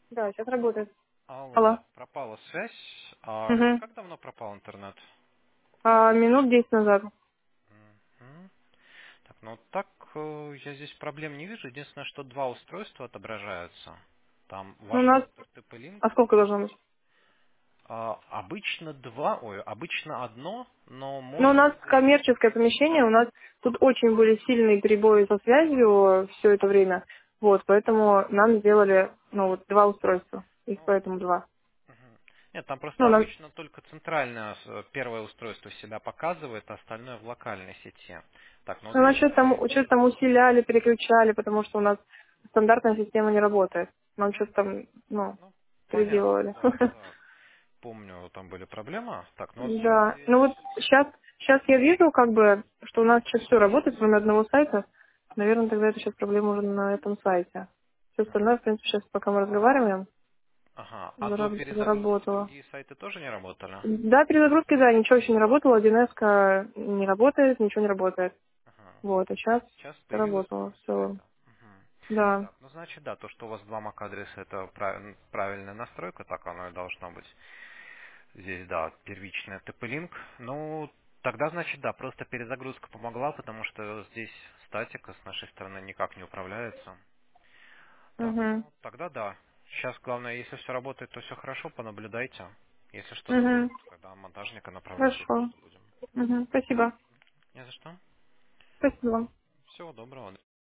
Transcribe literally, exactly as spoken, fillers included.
Да, сейчас работает. Алло, Алло. да, пропала связь. А Угу. как давно пропал интернет? А, минут десять назад. Мгм. Так, ну вот так э, я здесь проблем не вижу. Единственное, что два устройства отображаются. Там Ну, у ваш нас... роутер TP-Link. А сколько должно быть? А, обычно два, ой, обычно одно, но Ну, у может нас быть... коммерческое помещение, у нас тут очень были сильные перебои со связью все это время. Вот, поэтому нам сделали, ну, вот два устройства. Их Ну, поэтому два. мгм. Нет, там Ну, просто нам... обычно только центральное э, первое устройство себя показывает, а остальное в локальной сети. Так, ну вот Ну, нас здесь что-то там, видно. что-то там усиляли, переключали, потому что у нас стандартная система не работает. Нам что-то там, ну, Ну, понятно, переделывали. да, да, да. Помню, там были проблемы. Так, ну вот сейчас Да, ну вот здесь... сейчас, сейчас я вижу, как бы, что у нас сейчас все работает, кроме одного сайта. Наверное, тогда это сейчас проблема уже на этом сайте. Все Мгм. остальное, в принципе, сейчас, пока мы разговариваем, Ага. А до зараб- перезагрузки заработало. другие сайты тоже не работали? Да, перезагрузки, да, ничего еще не работало, один эс не работает, ничего не работает. Ага. Вот, а сейчас Сейчас появилось заработало два все. сайта. Мгм. Да. Так, ну значит, да, то, что у вас два MAC-адреса, это прав- правильная настройка, так оно и должно быть. Здесь, да, первичная тэ пэ-линк. Ну, тогда, значит, да, просто перезагрузка помогла, потому что здесь статика с нашей стороны никак не управляется. Так, Угу. ну, тогда да. Сейчас, главное, если все работает, то все хорошо, понаблюдайте. Если что-то Угу. будет, когда монтажника направлять, Хорошо. если что будем. Угу. Спасибо. Не за что. Спасибо. Всего доброго.